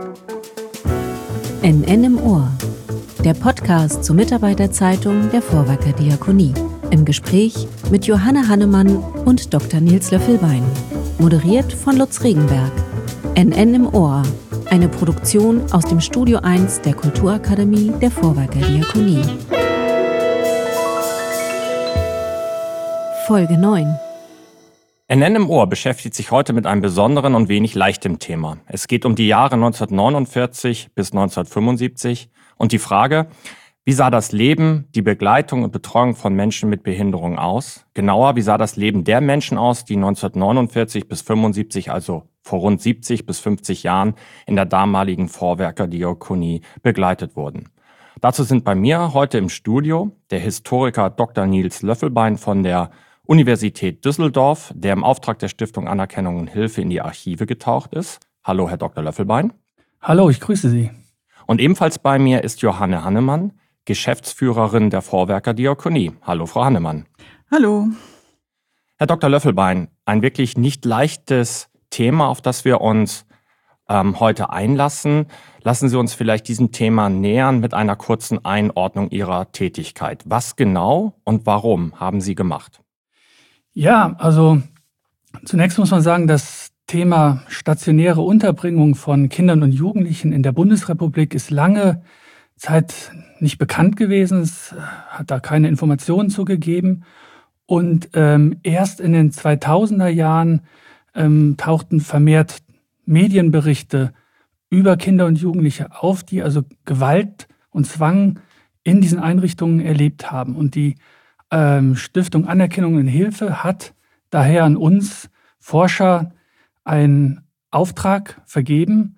NN im Ohr, der Podcast zur Mitarbeiterzeitung der Vorwerker Diakonie. Im Gespräch mit Johanne Hannemann und Dr. Nils Löffelbein. Moderiert von Lutz Regenberg. NN im Ohr, eine Produktion aus dem Studio 1 der Kulturakademie der Vorwerker Diakonie. Folge 9. NN im Ohr beschäftigt sich heute mit einem besonderen und wenig leichtem Thema. Es geht um die Jahre 1949 bis 1975 und die Frage, wie sah das Leben, die Begleitung und Betreuung von Menschen mit Behinderung aus? Genauer, wie sah das Leben der Menschen aus, die 1949 bis 75, also vor rund 70 bis 50 Jahren, in der damaligen Vorwerker Diakonie begleitet wurden? Dazu sind bei mir heute im Studio der Historiker Dr. Nils Löffelbein von der Universität Düsseldorf, der im Auftrag der Stiftung Anerkennung und Hilfe in die Archive getaucht ist. Hallo, Herr Dr. Löffelbein. Hallo, ich grüße Sie. Und ebenfalls bei mir ist Johanne Hannemann, Geschäftsführerin der Vorwerker Diakonie. Hallo, Frau Hannemann. Hallo. Herr Dr. Löffelbein, ein wirklich nicht leichtes Thema, auf das wir uns heute einlassen. Lassen Sie uns vielleicht diesem Thema nähern mit einer kurzen Einordnung Ihrer Tätigkeit. Was genau und warum haben Sie gemacht? Ja, also zunächst muss man sagen, das Thema stationäre Unterbringung von Kindern und Jugendlichen in der Bundesrepublik ist lange Zeit nicht bekannt gewesen. Es hat da keine Informationen zu gegeben. Und erst in den 2000er Jahren tauchten vermehrt Medienberichte über Kinder und Jugendliche auf, die also Gewalt und Zwang in diesen Einrichtungen erlebt haben. Und die Stiftung Anerkennung und Hilfe hat daher an uns Forscher einen Auftrag vergeben,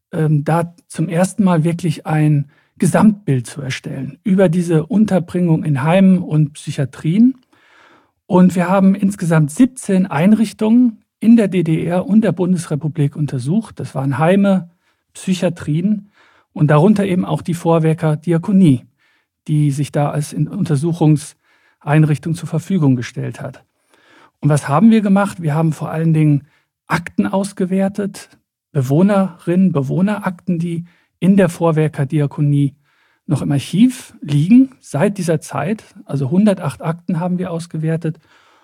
da zum ersten Mal wirklich ein Gesamtbild zu erstellen über diese Unterbringung in Heimen und Psychiatrien. Und wir haben insgesamt 17 Einrichtungen in der DDR und der Bundesrepublik untersucht. Das waren Heime, Psychiatrien und darunter eben auch die Vorwerker Diakonie, die sich da als Untersuchungseinrichtung zur Verfügung gestellt hat. Und was haben wir gemacht? Wir haben vor allen Dingen Akten ausgewertet, Bewohnerinnen, Bewohnerakten, die in der Vorwerker Diakonie noch im Archiv liegen, seit dieser Zeit. Also 108 Akten haben wir ausgewertet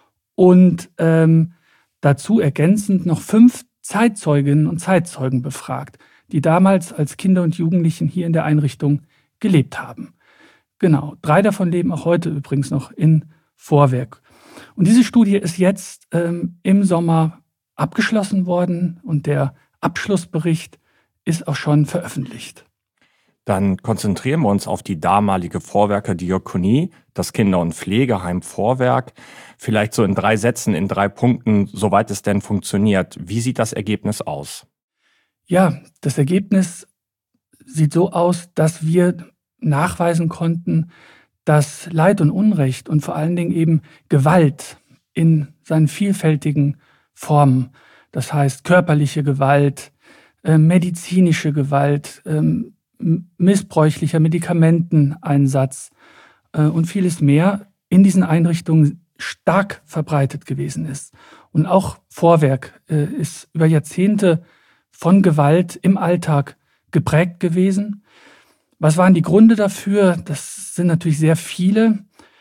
und dazu ergänzend noch 5 Zeitzeuginnen und Zeitzeugen befragt, die damals als Kinder und Jugendlichen hier in der Einrichtung gelebt haben. Genau, 3 davon leben auch heute übrigens noch in Vorwerk. Und diese Studie ist jetzt im Sommer abgeschlossen worden und der Abschlussbericht ist auch schon veröffentlicht. Dann konzentrieren wir uns auf die damalige Vorwerker Diakonie, das Kinder- und Pflegeheim Vorwerk. Vielleicht so in 3 Sätzen, in 3 Punkten, soweit es denn funktioniert. Wie sieht das Ergebnis aus? Ja, das Ergebnis sieht so aus, dass wir nachweisen konnten, dass Leid und Unrecht und vor allen Dingen eben Gewalt in seinen vielfältigen Formen, das heißt körperliche Gewalt, medizinische Gewalt, missbräuchlicher Medikamenteneinsatz und vieles mehr in diesen Einrichtungen stark verbreitet gewesen ist. Und auch Vorwerk ist über Jahrzehnte von Gewalt im Alltag geprägt gewesen. Was waren die Gründe dafür? Das sind natürlich sehr viele.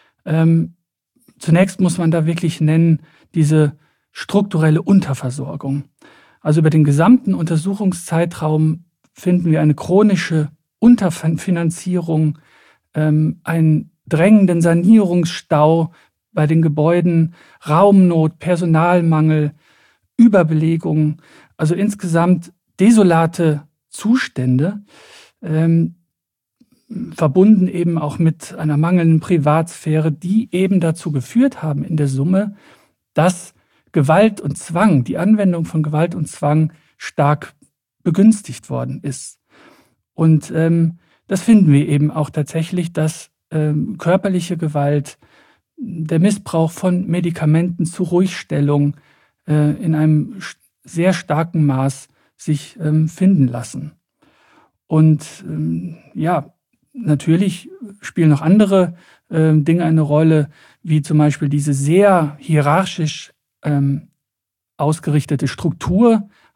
Zunächst muss man da wirklich nennen, diese strukturelle Unterversorgung. Also über den gesamten Untersuchungszeitraum finden wir eine chronische Unterfinanzierung, einen drängenden Sanierungsstau bei den Gebäuden, Raumnot, Personalmangel, Überbelegung, also insgesamt desolate Zustände, verbunden eben auch mit einer mangelnden Privatsphäre, die eben dazu geführt haben in der Summe, dass Gewalt und Zwang, die Anwendung von Gewalt und Zwang stark begünstigt worden ist. Und das finden wir eben auch tatsächlich, dass körperliche Gewalt, der Missbrauch von Medikamenten zur Ruhigstellung in einem sehr starken Maß sich finden lassen. Und ja, natürlich spielen noch andere Dinge eine Rolle, wie zum Beispiel diese sehr hierarchisch ausgerichtete Struktur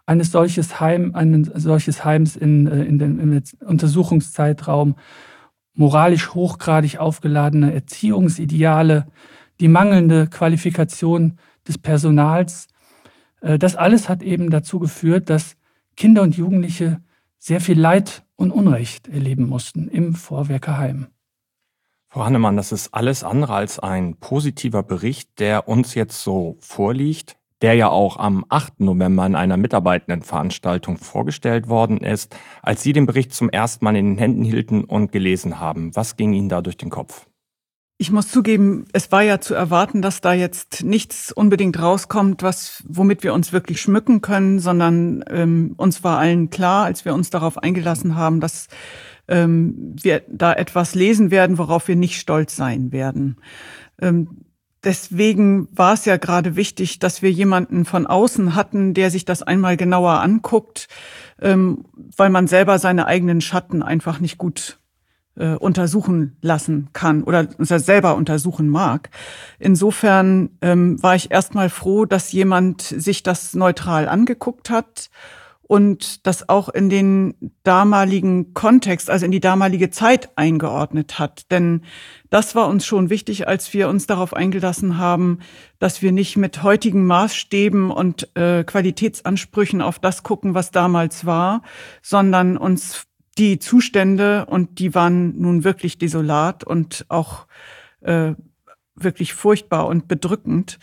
eines solches Heims im Untersuchungszeitraum, moralisch hochgradig aufgeladene Erziehungsideale, die mangelnde Qualifikation des Personals. Das alles hat eben dazu geführt, dass Kinder und Jugendliche sehr viel Leid und Unrecht erleben mussten im Vorwerkerheim. Frau Hannemann, das ist alles andere als ein positiver Bericht, der uns jetzt so vorliegt, der ja auch am 8. November in einer Mitarbeitendenveranstaltung vorgestellt worden ist, als Sie den Bericht zum ersten Mal in den Händen hielten und gelesen haben. Was ging Ihnen da durch den Kopf? Ich muss zugeben, es war ja zu erwarten, dass da jetzt nichts unbedingt rauskommt, womit wir uns wirklich schmücken können, sondern uns war allen klar, als wir uns darauf eingelassen haben, dass wir da etwas lesen werden, worauf wir nicht stolz sein werden. Deswegen war es ja gerade wichtig, dass wir jemanden von außen hatten, der sich das einmal genauer anguckt, weil man selber seine eigenen Schatten einfach nicht gut untersuchen lassen kann oder selber untersuchen mag. Insofern war ich erstmal froh, dass jemand sich das neutral angeguckt hat und das auch in den damaligen Kontext, also in die damalige Zeit eingeordnet hat. Denn das war uns schon wichtig, als wir uns darauf eingelassen haben, dass wir nicht mit heutigen Maßstäben und Qualitätsansprüchen auf das gucken, was damals war, sondern uns die Zustände, und die waren nun wirklich desolat und auch wirklich furchtbar und bedrückend.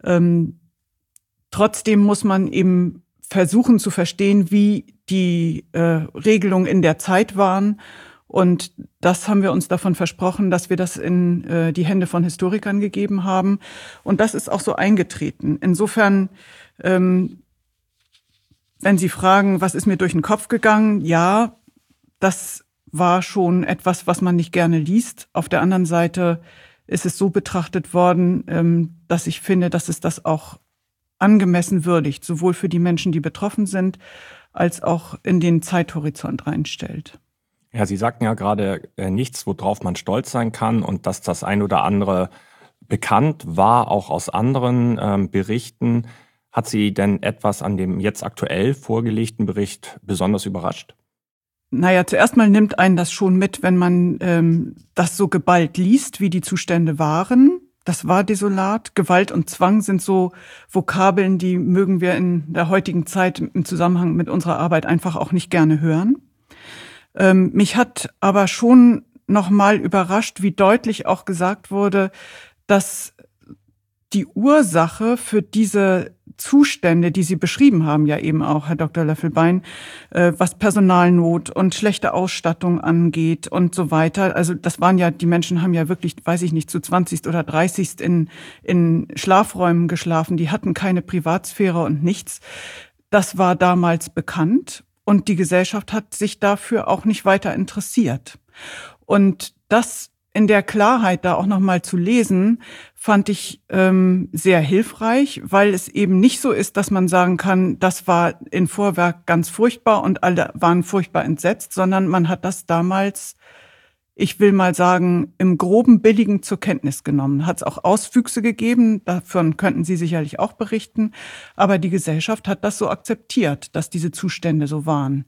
Trotzdem muss man eben versuchen zu verstehen, wie die Regelungen in der Zeit waren. Und das haben wir uns davon versprochen, dass wir das in die Hände von Historikern gegeben haben. Und das ist auch so eingetreten. Insofern, wenn Sie fragen, was ist mir durch den Kopf gegangen? Ja, das war schon etwas, was man nicht gerne liest. Auf der anderen Seite ist es so betrachtet worden, dass ich finde, dass es das auch angemessen würdigt, sowohl für die Menschen, die betroffen sind, als auch in den Zeithorizont reinstellt. Ja, Sie sagten ja gerade nichts, worauf man stolz sein kann, und dass das ein oder andere bekannt war, auch aus anderen Berichten. Hat Sie denn etwas an dem jetzt aktuell vorgelegten Bericht besonders überrascht? Naja, zuerst mal nimmt einen das schon mit, wenn man das so geballt liest, wie die Zustände waren. Das war desolat. Gewalt und Zwang sind so Vokabeln, die mögen wir in der heutigen Zeit im Zusammenhang mit unserer Arbeit einfach auch nicht gerne hören. Mich hat aber schon nochmal überrascht, wie deutlich auch gesagt wurde, dass die Ursache für diese Zustände, die Sie beschrieben haben, ja eben auch, Herr Dr. Löffelbein, was Personalnot und schlechte Ausstattung angeht und so weiter. Also das waren ja, die Menschen haben ja wirklich, weiß ich nicht, zu 20. oder 30. in Schlafräumen geschlafen. Die hatten keine Privatsphäre und nichts. Das war damals bekannt und die Gesellschaft hat sich dafür auch nicht weiter interessiert. Und das in der Klarheit da auch nochmal zu lesen, fand ich sehr hilfreich, weil es eben nicht so ist, dass man sagen kann, das war in Vorwerk ganz furchtbar und alle waren furchtbar entsetzt, sondern man hat das damals, ich will mal sagen, im groben Billigen zur Kenntnis genommen. Hat es auch Auswüchse gegeben, davon könnten Sie sicherlich auch berichten, aber die Gesellschaft hat das so akzeptiert, dass diese Zustände so waren.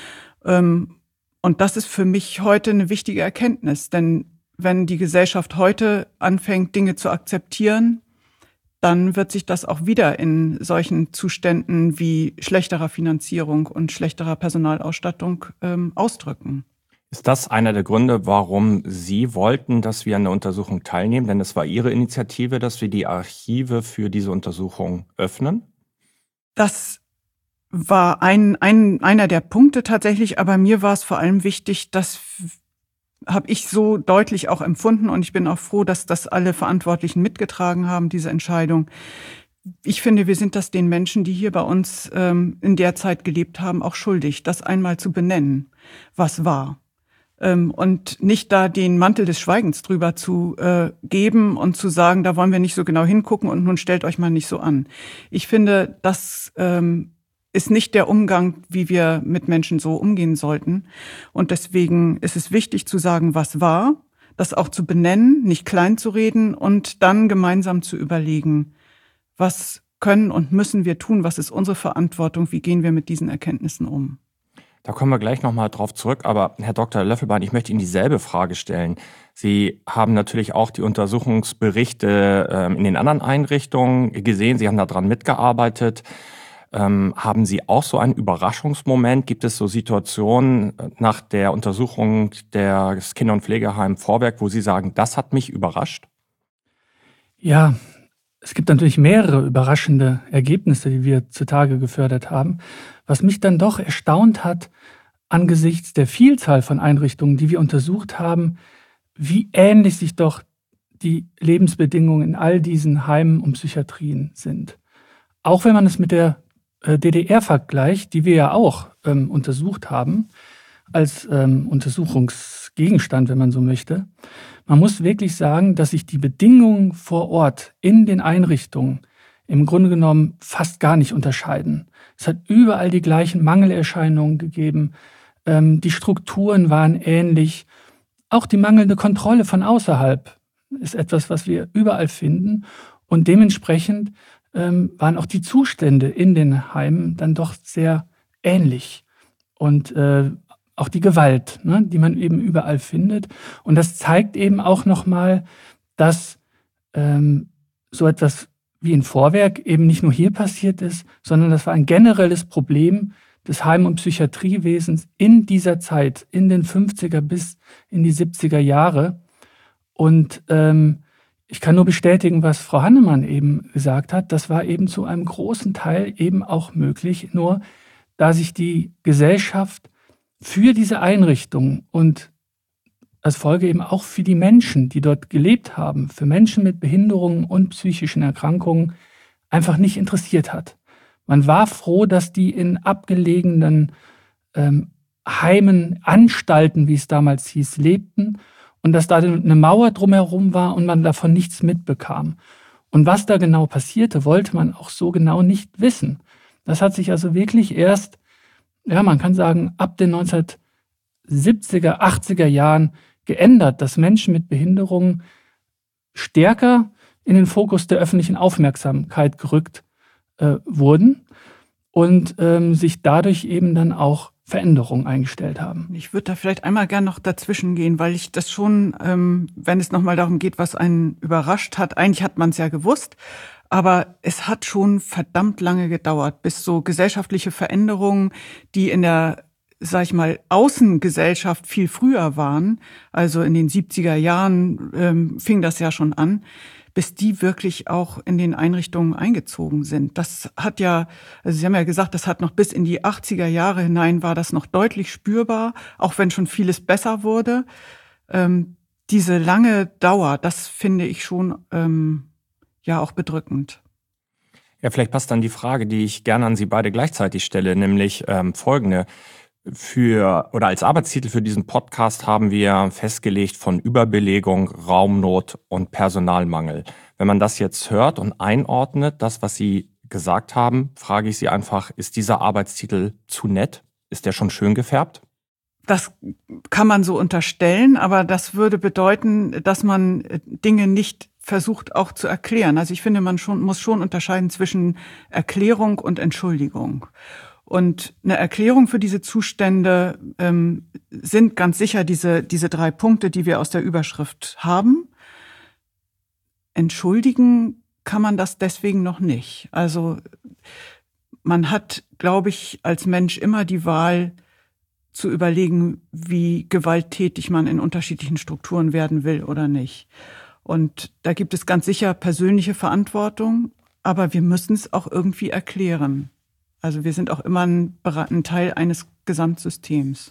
Und das ist für mich heute eine wichtige Erkenntnis, denn wenn die Gesellschaft heute anfängt, Dinge zu akzeptieren, dann wird sich das auch wieder in solchen Zuständen wie schlechterer Finanzierung und schlechterer Personalausstattung ausdrücken. Ist das einer der Gründe, warum Sie wollten, dass wir an der Untersuchung teilnehmen? Denn es war Ihre Initiative, dass wir die Archive für diese Untersuchung öffnen? Das war einer der Punkte tatsächlich, aber mir war es vor allem wichtig, dass habe ich so deutlich auch empfunden, und ich bin auch froh, dass das alle Verantwortlichen mitgetragen haben, diese Entscheidung. Ich finde, wir sind das den Menschen, die hier bei uns in der Zeit gelebt haben, auch schuldig, das einmal zu benennen, was war. Und nicht da den Mantel des Schweigens drüber zu geben und zu sagen, da wollen wir nicht so genau hingucken und nun stellt euch mal nicht so an. Ich finde, das ist nicht der Umgang, wie wir mit Menschen so umgehen sollten. Und deswegen ist es wichtig zu sagen, was war, das auch zu benennen, nicht klein zu reden und dann gemeinsam zu überlegen, was können und müssen wir tun? Was ist unsere Verantwortung? Wie gehen wir mit diesen Erkenntnissen um? Da kommen wir gleich nochmal drauf zurück. Aber Herr Dr. Löffelbein, ich möchte Ihnen dieselbe Frage stellen. Sie haben natürlich auch die Untersuchungsberichte in den anderen Einrichtungen gesehen. Sie haben daran mitgearbeitet. Haben Sie auch so einen Überraschungsmoment? Gibt es so Situationen nach der Untersuchung des Kinder- und Pflegeheims Vorwerk, wo Sie sagen, das hat mich überrascht? Ja, es gibt natürlich mehrere überraschende Ergebnisse, die wir zutage gefördert haben. Was mich dann doch erstaunt hat, angesichts der Vielzahl von Einrichtungen, die wir untersucht haben, wie ähnlich sich doch die Lebensbedingungen in all diesen Heimen und Psychiatrien sind. Auch wenn man es mit der DDR vergleicht, die wir ja auch untersucht haben, als Untersuchungsgegenstand, wenn man so möchte. Man muss wirklich sagen, dass sich die Bedingungen vor Ort in den Einrichtungen im Grunde genommen fast gar nicht unterscheiden. Es hat überall die gleichen Mangelerscheinungen gegeben. Die Strukturen waren ähnlich. Auch die mangelnde Kontrolle von außerhalb ist etwas, was wir überall finden. Und dementsprechend waren auch die Zustände in den Heimen dann doch sehr ähnlich. Und auch die Gewalt, ne, die man eben überall findet. Und das zeigt eben auch nochmal, dass so etwas wie in Vorwerk eben nicht nur hier passiert ist, sondern das war ein generelles Problem des Heim- und Psychiatriewesens in dieser Zeit, in den 50er bis in die 70er Jahre. Und ich kann nur bestätigen, was Frau Hannemann eben gesagt hat. Das war eben zu einem großen Teil eben auch möglich, nur da sich die Gesellschaft für diese Einrichtung und als Folge eben auch für die Menschen, die dort gelebt haben, für Menschen mit Behinderungen und psychischen Erkrankungen einfach nicht interessiert hat. Man war froh, dass die in abgelegenen Heimen, Anstalten, wie es damals hieß, lebten und dass da eine Mauer drumherum war und man davon nichts mitbekam. Und was da genau passierte, wollte man auch so genau nicht wissen. Das hat sich also wirklich erst, ja, man kann sagen, ab den 1970er, 80er Jahren geändert, dass Menschen mit Behinderungen stärker in den Fokus der öffentlichen Aufmerksamkeit gerückt wurden und sich dadurch eben dann auch Veränderungen eingestellt haben. Ich würde da vielleicht einmal gern noch dazwischen gehen, weil ich das schon, wenn es nochmal darum geht, was einen überrascht hat, eigentlich hat man es ja gewusst, aber es hat schon verdammt lange gedauert, bis so gesellschaftliche Veränderungen, die in der, sag ich mal, Außengesellschaft viel früher waren, also in den 70er Jahren fing das ja schon an, bis die wirklich auch in den Einrichtungen eingezogen sind. Das hat ja, also Sie haben ja gesagt, das hat noch bis in die 80er Jahre hinein war das noch deutlich spürbar, auch wenn schon vieles besser wurde. Diese lange Dauer, das finde ich schon ja auch bedrückend. Ja, vielleicht passt dann die Frage, die ich gerne an Sie beide gleichzeitig stelle, nämlich folgende. Als Arbeitstitel für diesen Podcast haben wir festgelegt von Überbelegung, Raumnot und Personalmangel. Wenn man das jetzt hört und einordnet, das, was Sie gesagt haben, frage ich Sie einfach, ist dieser Arbeitstitel zu nett? Ist der schon schön gefärbt? Das kann man so unterstellen, aber das würde bedeuten, dass man Dinge nicht versucht auch zu erklären. Also ich finde, man muss schon unterscheiden zwischen Erklärung und Entschuldigung. Und eine Erklärung für diese Zustände sind ganz sicher diese 3 Punkte, die wir aus der Überschrift haben. Entschuldigen kann man das deswegen noch nicht. Also man hat, glaube ich, als Mensch immer die Wahl zu überlegen, wie gewalttätig man in unterschiedlichen Strukturen werden will oder nicht. Und da gibt es ganz sicher persönliche Verantwortung, aber wir müssen es auch irgendwie erklären. Also wir sind auch immer ein Teil eines Gesamtsystems.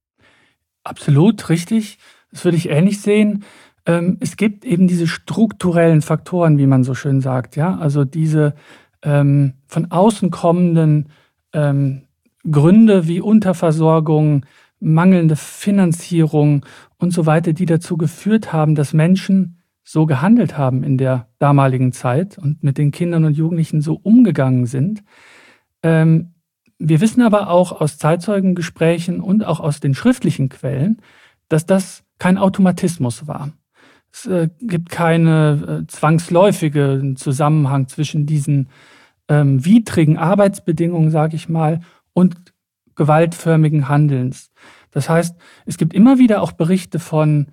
Absolut, richtig. Das würde ich ähnlich sehen. Es gibt eben diese strukturellen Faktoren, wie man so schön sagt. Ja? Also diese von außen kommenden Gründe wie Unterversorgung, mangelnde Finanzierung und so weiter, die dazu geführt haben, dass Menschen so gehandelt haben in der damaligen Zeit und mit den Kindern und Jugendlichen so umgegangen sind. Wir wissen aber auch aus Zeitzeugengesprächen und auch aus den schriftlichen Quellen, dass das kein Automatismus war. Es gibt keinen zwangsläufigen Zusammenhang zwischen diesen widrigen Arbeitsbedingungen, sage ich mal, und gewaltförmigen Handelns. Das heißt, es gibt immer wieder auch Berichte von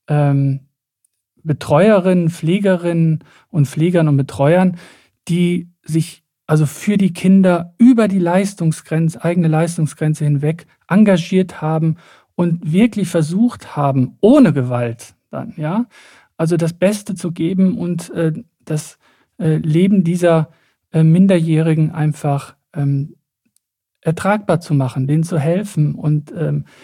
Betreuerinnen, Pflegerinnen und Pflegern und Betreuern, die sich also für die Kinder über die eigene Leistungsgrenze hinweg engagiert haben und wirklich versucht haben, ohne Gewalt dann, ja, also das Beste zu geben und das Leben dieser Minderjährigen einfach ertragbar zu machen, denen zu helfen und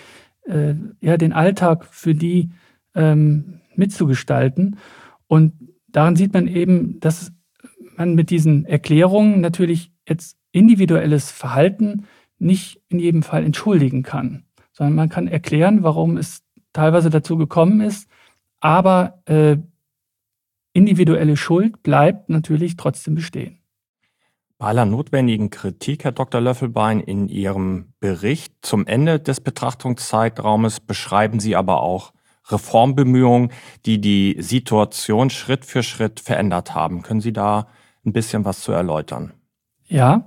den Alltag für die mitzugestalten. Und daran sieht man eben, dass man mit diesen Erklärungen natürlich jetzt individuelles Verhalten nicht in jedem Fall entschuldigen kann, sondern man kann erklären, warum es teilweise dazu gekommen ist, aber individuelle Schuld bleibt natürlich trotzdem bestehen. Bei aller notwendigen Kritik, Herr Dr. Löffelbein, in Ihrem Bericht zum Ende des Betrachtungszeitraumes beschreiben Sie aber auch Reformbemühungen, die die Situation Schritt für Schritt verändert haben. Können Sie da ein bisschen was zu erläutern? Ja,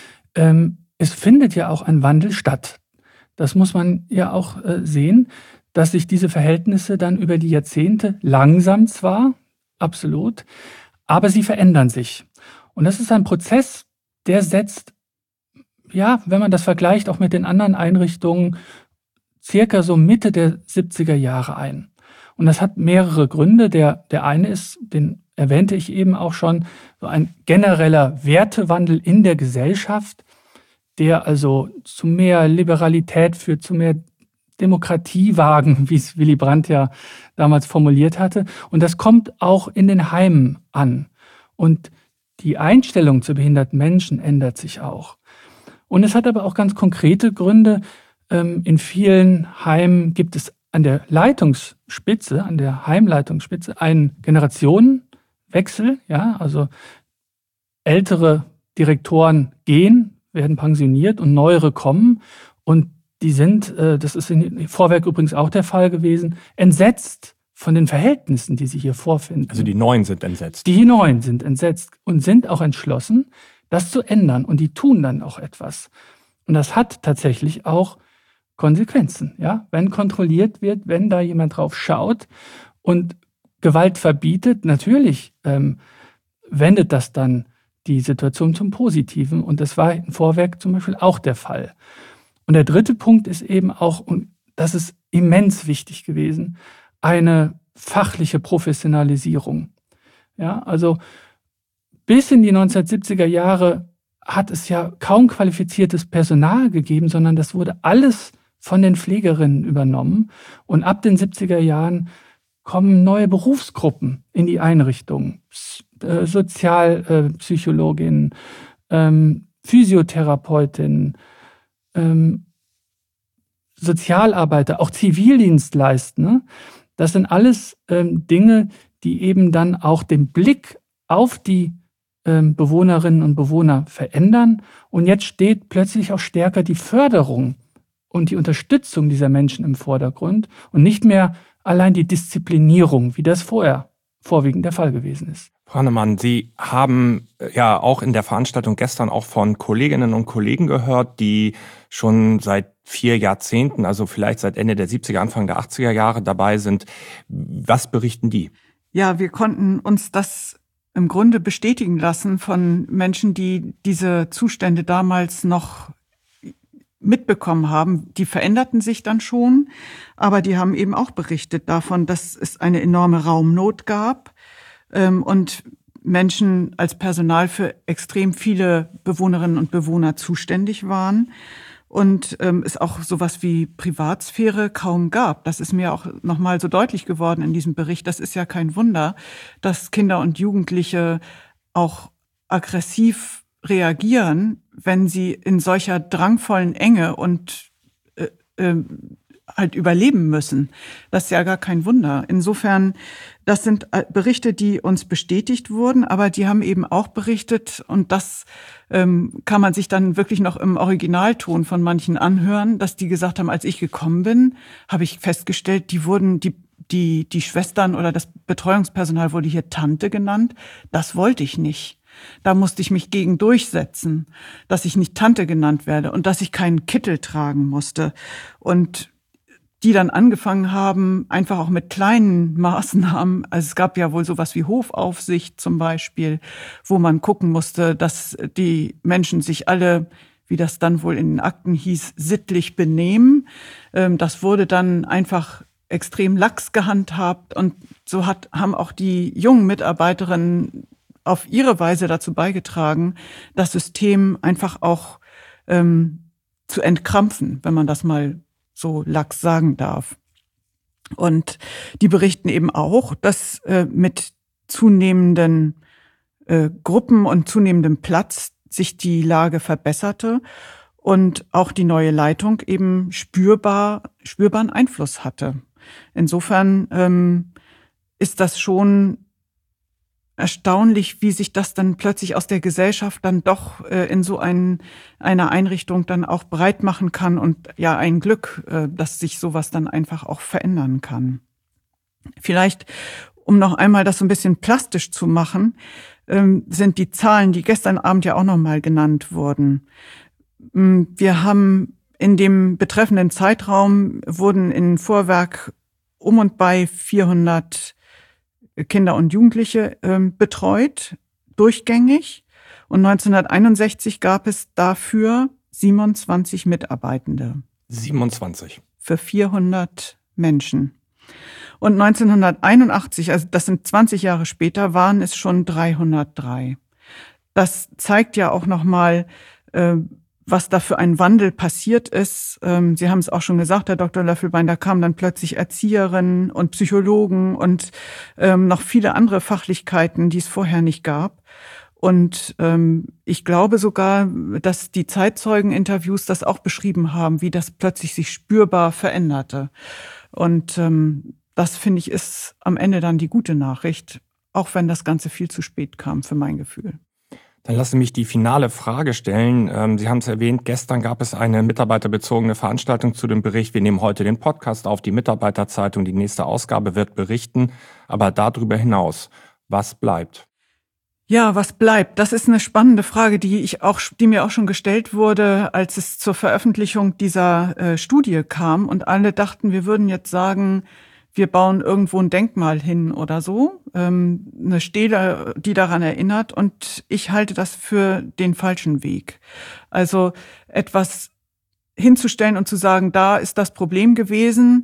es findet ja auch ein Wandel statt. Das muss man ja auch sehen, dass sich diese Verhältnisse dann über die Jahrzehnte langsam zwar, absolut, aber sie verändern sich. Und das ist ein Prozess, der setzt, ja, wenn man das vergleicht, auch mit den anderen Einrichtungen, circa so Mitte der 70er Jahre ein. Und das hat mehrere Gründe. Der eine ist, den erwähnte ich eben auch schon, so ein genereller Wertewandel in der Gesellschaft, der also zu mehr Liberalität führt, zu mehr Demokratiewagen, wie es Willy Brandt ja damals formuliert hatte. Und das kommt auch in den Heimen an. Und die Einstellung zu behinderten Menschen ändert sich auch. Und es hat aber auch ganz konkrete Gründe. In vielen Heimen gibt es an der Leitungsspitze, an der Heimleitungsspitze einen Generationenwechsel. Ja, also ältere Direktoren gehen, werden pensioniert und neuere kommen. Und die sind, das ist in Vorwerk übrigens auch der Fall gewesen, entsetzt von den Verhältnissen, die sie hier vorfinden. Also die Neuen sind entsetzt. Die Neuen sind entsetzt und sind auch entschlossen, das zu ändern. Und die tun dann auch etwas. Und das hat tatsächlich auch Konsequenzen. Ja? Wenn kontrolliert wird, wenn da jemand drauf schaut und Gewalt verbietet, natürlich wendet das dann die Situation zum Positiven. Und das war in Vorwerk zum Beispiel auch der Fall. Und der dritte Punkt ist eben auch, und das ist immens wichtig gewesen, eine fachliche Professionalisierung. Ja, also bis in die 1970er Jahre hat es ja kaum qualifiziertes Personal gegeben, sondern das wurde alles von den Pflegerinnen übernommen. Und ab den 70er Jahren kommen neue Berufsgruppen in die Einrichtungen. Sozialpsychologinnen, Physiotherapeutinnen, Sozialarbeiter, auch Zivildienstleister. Ne? Das sind alles Dinge, die eben dann auch den Blick auf die Bewohnerinnen und Bewohner verändern. Und jetzt steht plötzlich auch stärker die Förderung und die Unterstützung dieser Menschen im Vordergrund und nicht mehr allein die Disziplinierung, wie das vorher vorwiegend der Fall gewesen ist. Frau Hannemann, Sie haben ja auch in der Veranstaltung gestern auch von Kolleginnen und Kollegen gehört, die schon seit 4 Jahrzehnten, also vielleicht seit Ende der 70er, Anfang der 80er Jahre dabei sind. Was berichten die? Ja, wir konnten uns das im Grunde bestätigen lassen von Menschen, die diese Zustände damals noch mitbekommen haben. Die veränderten sich dann schon, aber die haben eben auch berichtet davon, dass es eine enorme Raumnot gab und Menschen als Personal für extrem viele Bewohnerinnen und Bewohner zuständig waren und es auch sowas wie Privatsphäre kaum gab. Das ist mir auch nochmal so deutlich geworden in diesem Bericht. Das ist ja kein Wunder, dass Kinder und Jugendliche auch aggressiv reagieren, wenn sie in solcher drangvollen Enge und halt überleben müssen. Das ist ja gar kein Wunder. Insofern, das sind Berichte, die uns bestätigt wurden, aber die haben eben auch berichtet, und das kann man sich dann wirklich noch im Originalton von manchen anhören, dass die gesagt haben, als ich gekommen bin, habe ich festgestellt, die Schwestern oder das Betreuungspersonal wurde hier Tante genannt. Das wollte ich nicht. Da musste ich mich gegen durchsetzen, dass ich nicht Tante genannt werde und dass ich keinen Kittel tragen musste. Und die dann angefangen haben, einfach auch mit kleinen Maßnahmen, also es gab ja wohl sowas wie Hofaufsicht zum Beispiel, wo man gucken musste, dass die Menschen sich alle, wie das dann wohl in den Akten hieß, sittlich benehmen. Das wurde dann einfach extrem lax gehandhabt und so haben auch die jungen Mitarbeiterinnen auf ihre Weise dazu beigetragen, das System einfach auch zu entkrampfen, wenn man das mal so lax sagen darf. Und die berichten eben auch, dass mit zunehmenden Gruppen und zunehmendem Platz sich die Lage verbesserte und auch die neue Leitung eben spürbaren Einfluss hatte. Insofern ist das schon erstaunlich, wie sich das dann plötzlich aus der Gesellschaft dann doch in so einer Einrichtung dann auch breit machen kann und ja, ein Glück, dass sich sowas dann einfach auch verändern kann. Vielleicht, um noch einmal das so ein bisschen plastisch zu machen, sind die Zahlen, die gestern Abend ja auch noch mal genannt wurden. Wir haben in dem betreffenden Zeitraum wurden in Vorwerk um und bei 400 Kinder und Jugendliche betreut, durchgängig. Und 1961 gab es dafür 27 Mitarbeitende. 27. Für 400 Menschen. Und 1981, also das sind 20 Jahre später, waren es schon 303. Das zeigt ja auch nochmal, was da für ein Wandel passiert ist. Sie haben es auch schon gesagt, Herr Dr. Löffelbein, da kamen dann plötzlich Erzieherinnen und Psychologen und noch viele andere Fachlichkeiten, die es vorher nicht gab. Und ich glaube sogar, dass die Zeitzeugeninterviews das auch beschrieben haben, wie das plötzlich sich spürbar veränderte. Und das, finde ich, ist am Ende dann die gute Nachricht, auch wenn das Ganze viel zu spät kam, für mein Gefühl. Dann lassen Sie mich die finale Frage stellen. Sie haben es erwähnt, gestern gab es eine mitarbeiterbezogene Veranstaltung zu dem Bericht. Wir nehmen heute den Podcast auf, die Mitarbeiterzeitung, die nächste Ausgabe wird berichten. Aber darüber hinaus, was bleibt? Ja, was bleibt? Das ist eine spannende Frage, die mir auch schon gestellt wurde, als es zur Veröffentlichung dieser Studie kam und alle dachten, wir würden jetzt sagen, wir bauen irgendwo ein Denkmal hin oder so, eine Stele, die daran erinnert. Und ich halte das für den falschen Weg. Also etwas hinzustellen und zu sagen, da ist das Problem gewesen,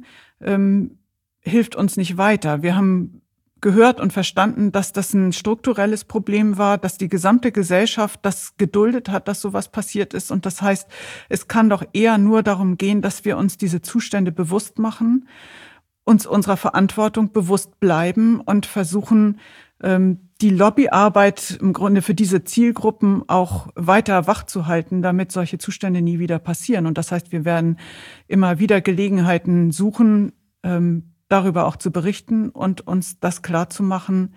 hilft uns nicht weiter. Wir haben gehört und verstanden, dass das ein strukturelles Problem war, dass die gesamte Gesellschaft das geduldet hat, dass sowas passiert ist. Und das heißt, es kann doch eher nur darum gehen, dass wir uns diese Zustände bewusst machen, uns unserer Verantwortung bewusst bleiben und versuchen, die Lobbyarbeit im Grunde für diese Zielgruppen auch weiter wachzuhalten, damit solche Zustände nie wieder passieren. Und das heißt, wir werden immer wieder Gelegenheiten suchen, darüber auch zu berichten und uns das klarzumachen,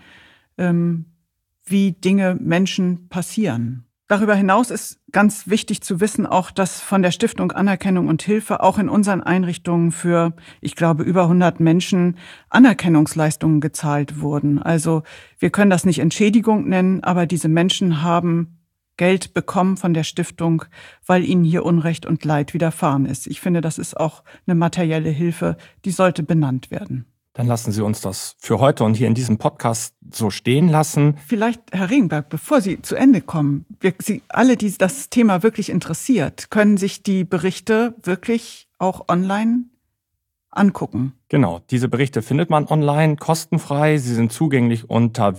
wie Dinge Menschen passieren. Darüber hinaus ist ganz wichtig zu wissen auch, dass von der Stiftung Anerkennung und Hilfe auch in unseren Einrichtungen für, ich glaube, über 100 Menschen Anerkennungsleistungen gezahlt wurden. Also wir können das nicht Entschädigung nennen, aber diese Menschen haben Geld bekommen von der Stiftung, weil ihnen hier Unrecht und Leid widerfahren ist. Ich finde, das ist auch eine materielle Hilfe, die sollte benannt werden. Dann lassen Sie uns das für heute und hier in diesem Podcast so stehen lassen. Vielleicht, Herr Regenberg, bevor Sie zu Ende kommen, Sie alle, die das Thema wirklich interessiert, können sich die Berichte wirklich auch online angucken. Genau, diese Berichte findet man online, kostenfrei. Sie sind zugänglich unter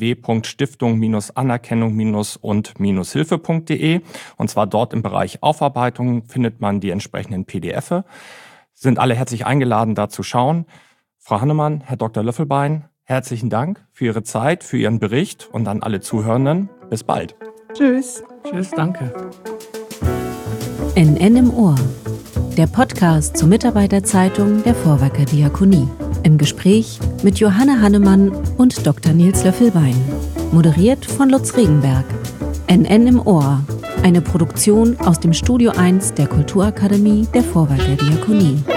www.stiftung-anerkennung-und-hilfe.de. Und zwar dort im Bereich Aufarbeitung findet man die entsprechenden PDFe. Sind alle herzlich eingeladen, da zu schauen. Frau Hannemann, Herr Dr. Löffelbein, herzlichen Dank für Ihre Zeit, für Ihren Bericht und an alle Zuhörenden. Bis bald. Tschüss. Tschüss, danke. NN im Ohr. Der Podcast zur Mitarbeiterzeitung der Vorwerker Diakonie. Im Gespräch mit Johanna Hannemann und Dr. Nils Löffelbein. Moderiert von Lutz Regenberg. NN im Ohr. Eine Produktion aus dem Studio 1 der Kulturakademie der Vorwerker Diakonie.